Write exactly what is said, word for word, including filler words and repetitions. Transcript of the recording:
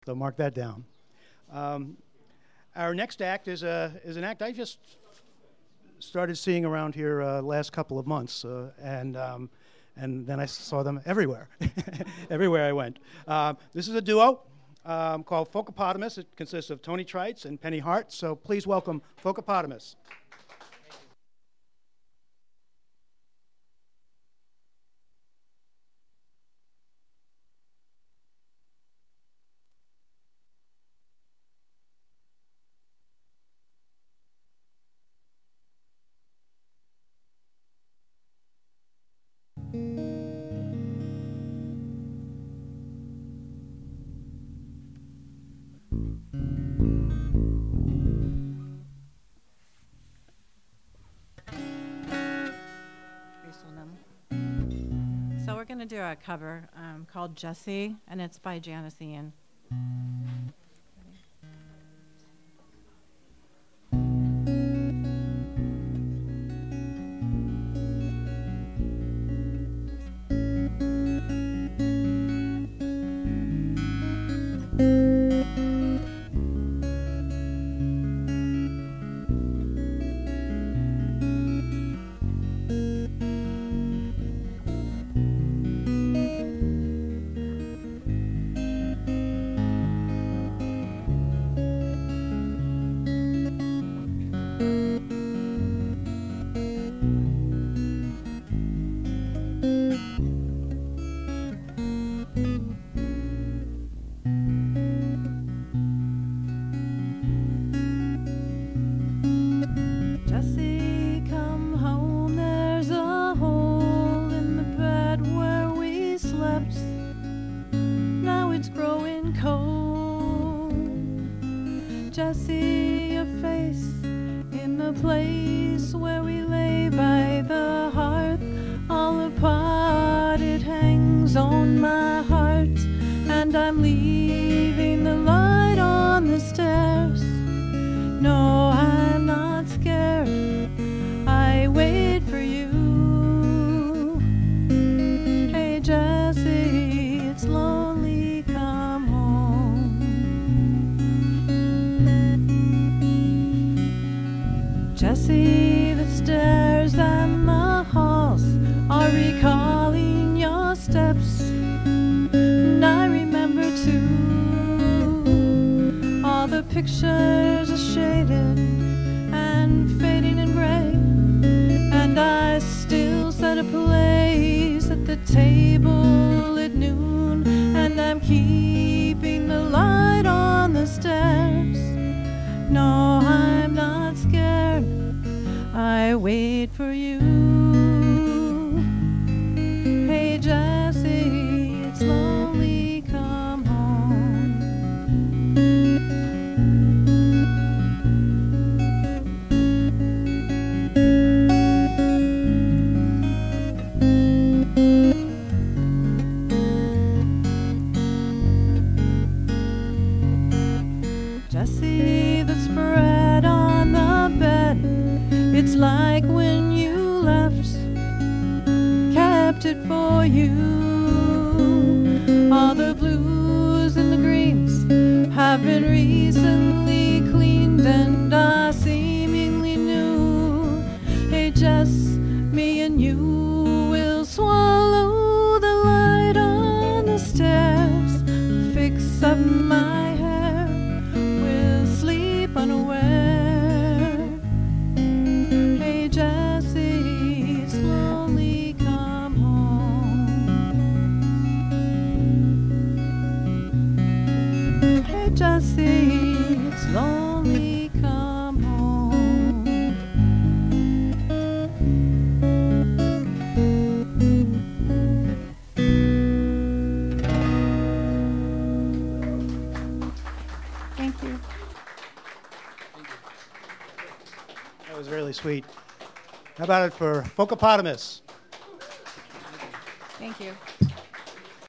So mark that down. Um, our next act is a is an act I just started seeing around here uh, last couple of months, uh, and um, and then I saw them everywhere, everywhere I went. Uh, this is a duo um, called Folkopotamus. It consists of Tony Trites and Penny Hart. So please welcome Folkopotamus. So we're going to do a cover um, called Jessie, and it's by Janice Ian. Jessie, your face in the place where we lay by the hearth, all apart, it hangs on my heart, and I'm leaving the light on the stairs. No, I'm not scared, I wait for you. Hey Jessie, it's lonely, come home. Jessie, the stairs and the halls are recalling your steps, and I remember too all the pictures are shaded and fading in gray, and I still set a place at the table at noon, and I'm keeping the light on the stairs. No, I'm not scared, I wait for you. Hey Jessie, it's lonely, come home. Jessie, the spread on the bed, it's like when you left, kept it for you. All the blues and the greens have been recently cleaned, and are seemingly new. Hey Jess, me and you will swallow the light on the stairs, fix up my hair, we'll sleep unaware. Hey Jessie, it's lonely, come home. Hey Jessie, it's lonely, come home. Thank you. That was really sweet. How about it for Folkopotamus? Thank you.